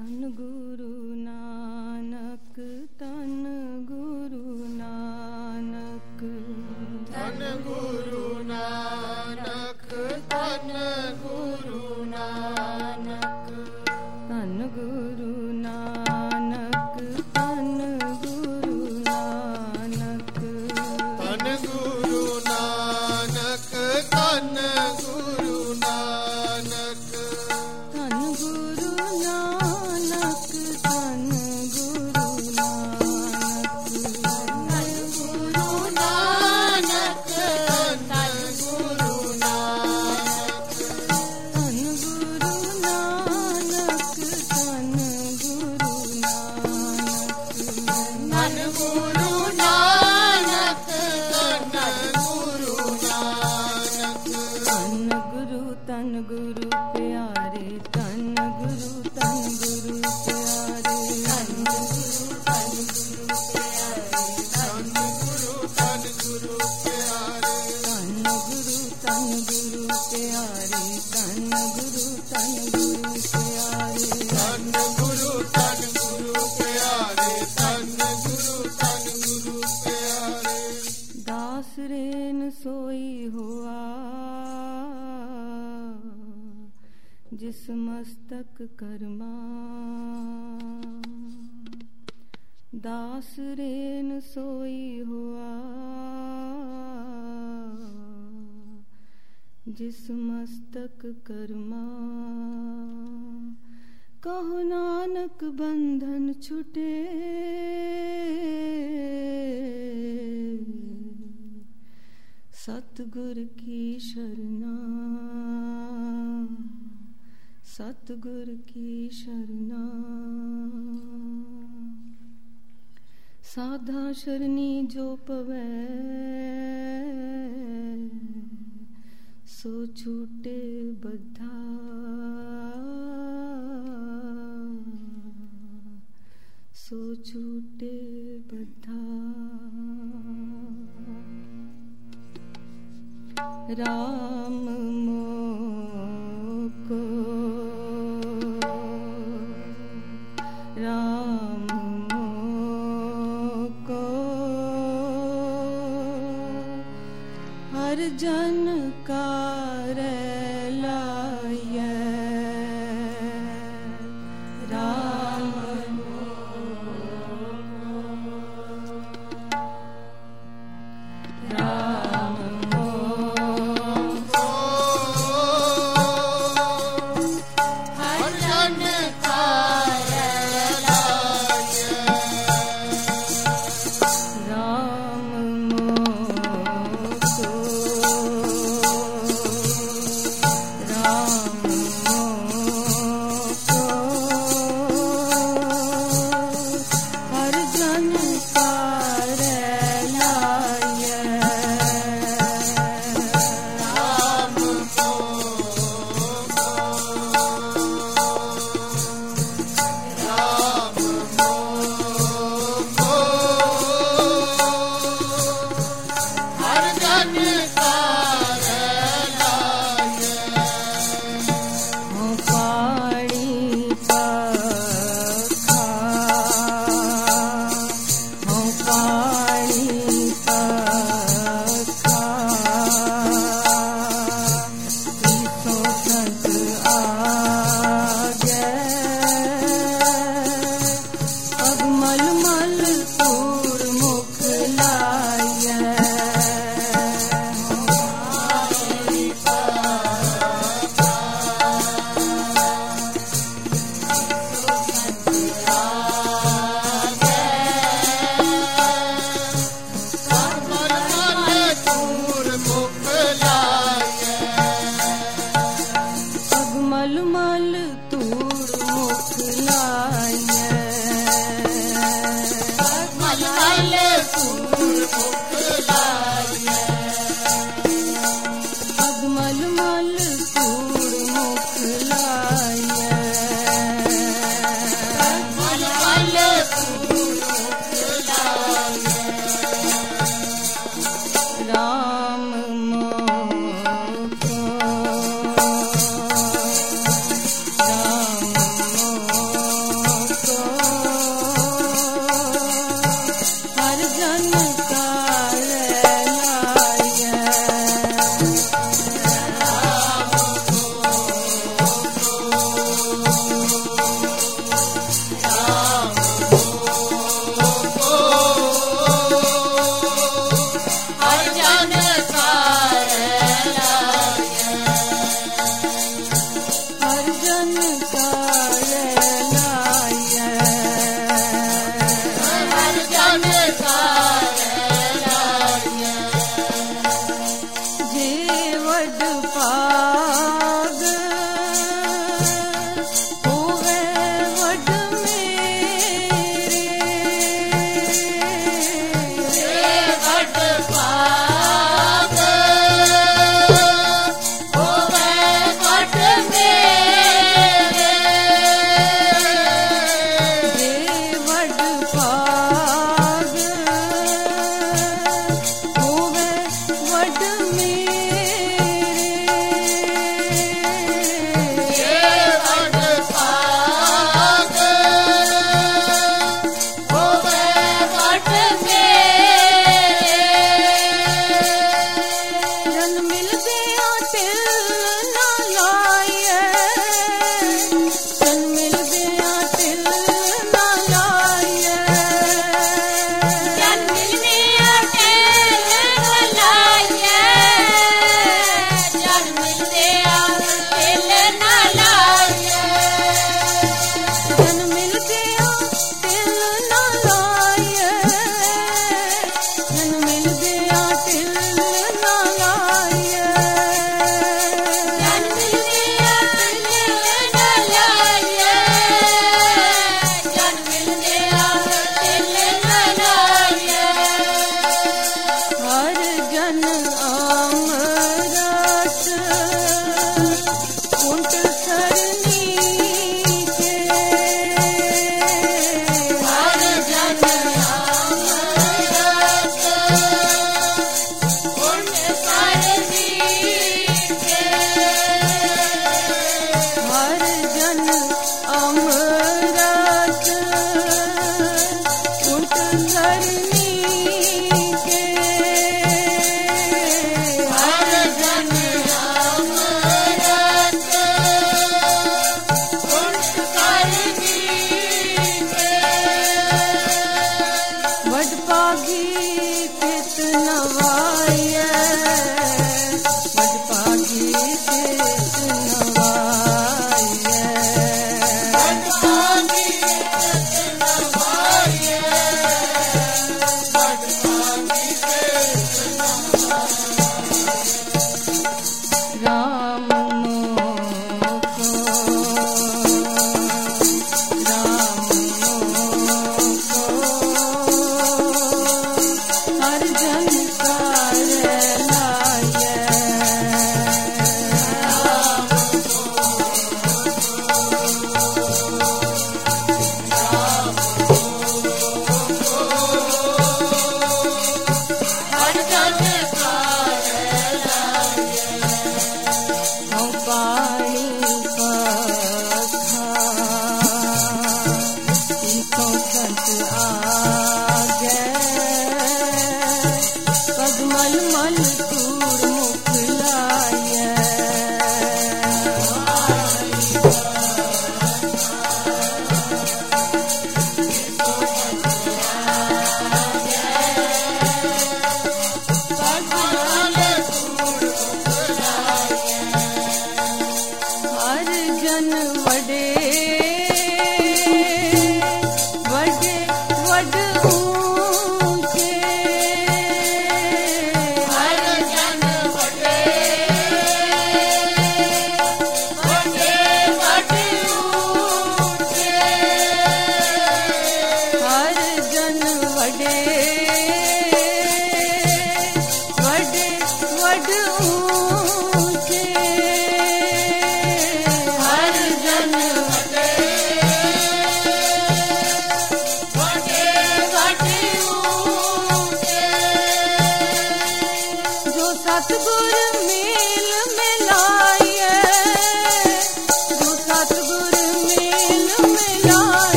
तन गुरु नानक, तन गुरु नानक, तन गुरु नानक, तन गुरु नानक, तन गुरु नानक, तन गुरु नानक, तन गुरु नानक, तन गुरु नानक, तन गुरु नानक, तन गुरु नानक, तन गुरु नानक, तन गुरु नानक, तन गुरु नानक, तन गुरु नानक, तन गुरु नानक, तन गुरु नानक, तन गुरु तन गुरु प्यारे, तन गुरु प्यारे, तन गुरु तन गुरु प्यारे, तन गुरु तन गुरु प्यारे, तन गुरु तन गुरु प्यारे, तन गुरु तन गुरु प्यारे, तन गुरु तन गुरु प्यारे, तन गुरु तन गुरु प्यारे, दास रेन सोई हुआ जिस मस्तक कर्मा, दास रेन सोई हुआ जिस मस्तक कर्मा, कहो नानक बंधन छुटे, सतगुर की शरणा, सतगुर की शरणा, साधा शरणी जो पवै, सो छूटे बद्धा, सो छूटे बद्धा, राम मोको, राम मोको, हर जन कार्य लाये, राम मोको, राम मोको, हर जन कार्य लाये, राम मोको, राम मोको, हर जन कार्य लाये, राम को, राम को, हर जन कार्य लाये, हो पाणी पखा, हो पाणी पखा, तीसो संत आगे, पग मल मल तूर मुख लाये, मल मल दूर मुख लाये, पग मल मल तूर मुख लाये, मल मल दूर मुख लाये, पग मल मल तूर मुख लाये, मल मल दूर मुख लाये, राम मोको, राम मोको,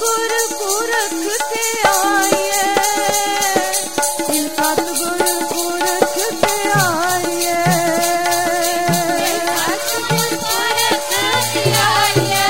सतगुर पुरख ते आइए, मिल सतगुर पुरख ते आइए, सतगुर पुरख ते आइए,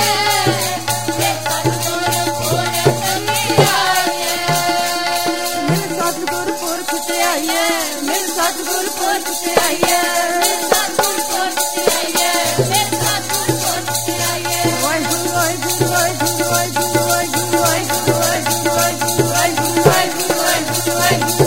सतगुर पुरख ते आइए, मिल सतगुर पुरख ते आइए, मिल सतगुर पुरख ते आइए, सतगुर पुरख ते आइए, सतगुर पुरख ते आइए। वाहिगुरु वाहिगुरु वाहिगुरु वाहिगुरु वाहिगुरु वाहिगुरु वाहिगुरु वाहिगुरु वाहिगुरु वाहिगुरु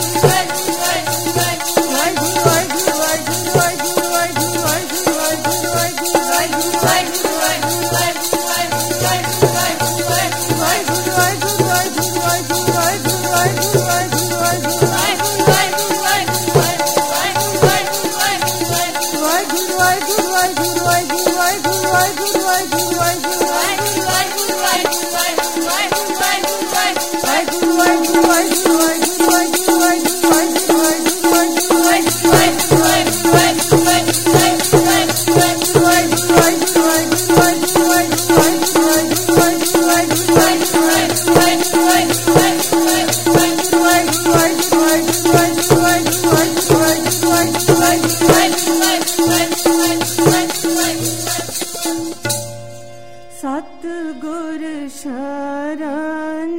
सतगुर शरण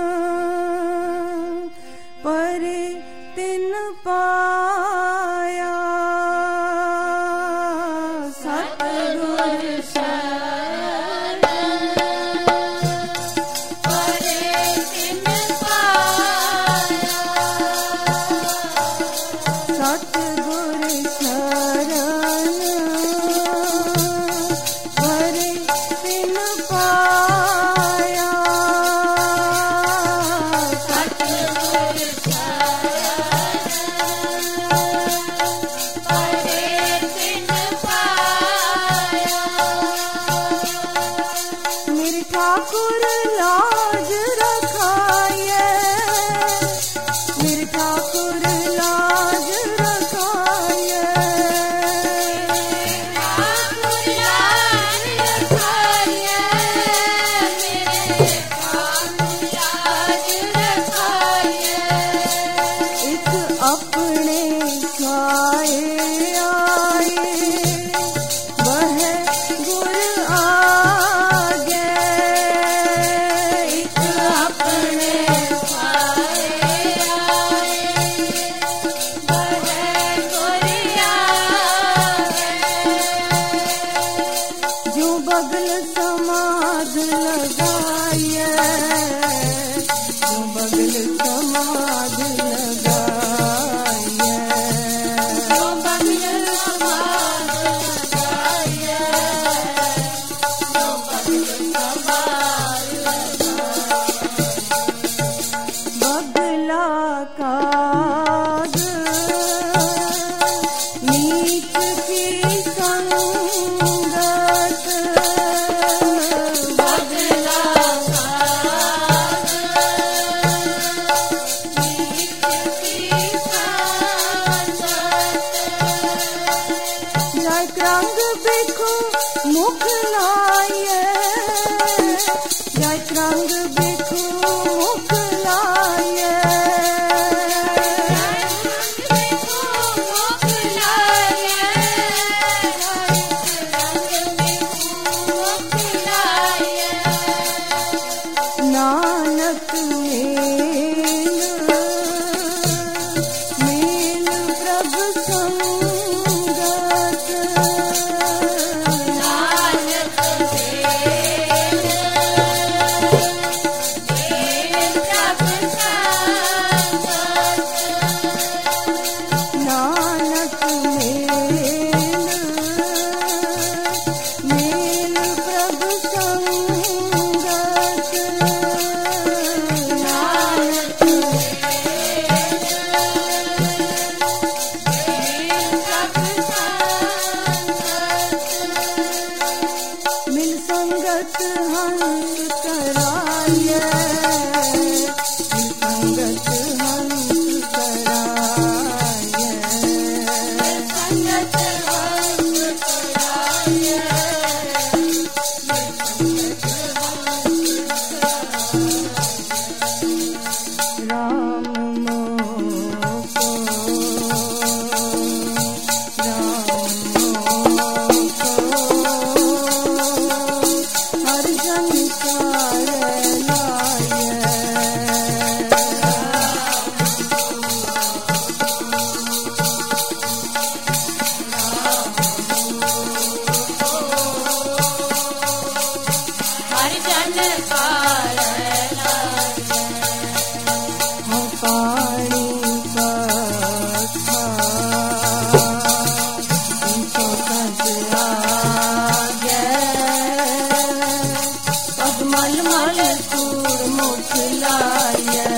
परे तिन पाया, सतगुर शरण परे तिन पाया, सतगुर शरण परे तिन पाया, सतगुर शरण परे तिन पाया। मेरे ठाकुर लाज रखाए, मेरे ठाकुर लाज रखाए, ठाकुर लाज रखाए, मेरे ठाकुर लाज रखाए, एक अपने छाए आए, वह गुर आगे, एक अपने छाए आए, बह गुरिया जो बगल समाध लगाए, जो बगल समाध लगाए, जो बगल समाध लगाए, जो बगल समाध बगला काग नीच की संगत, बगला काग नीच की संगत, जाय क्रंग बिखु मुख लाए, जाय क्रंग बिखु मुख लाए, मुख लाए, रंग मुख लाए, नानक मेल प्रभु संगत, नानक मेल प्रभ संगत, नानक मेल प्रभु संगत, नानक मिल संगत हंस कराए, मिल संगत हंस कराए, संगत हंस कराए, मोखलाय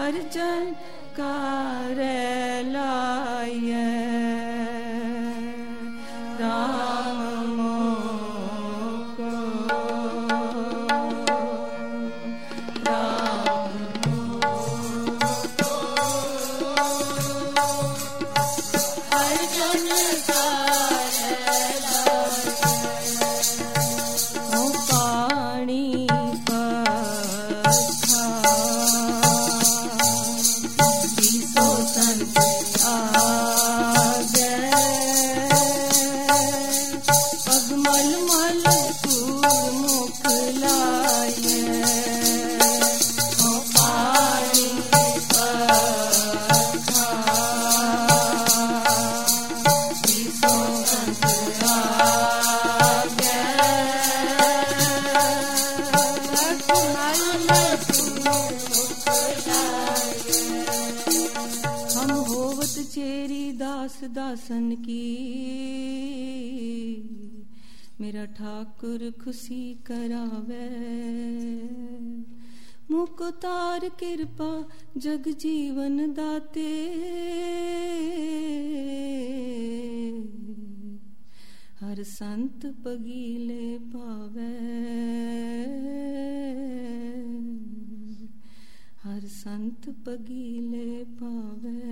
हर जन कार्य लाए राम मोको राम मोको हर जन कार्य लाए ओ पानी दासन की मेरा ठाकुर खुशी करावे मुको तार कृपा जग जीवन दाते हर संत पगीले पावे हर संत पगीले पावे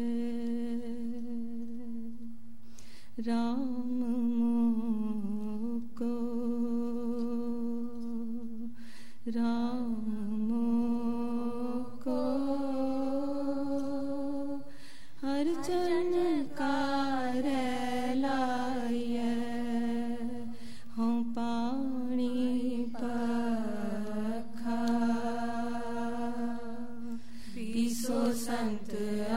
राम मोको राम मोको हर जन कार्य लाए हों पानी पखा पीसो संत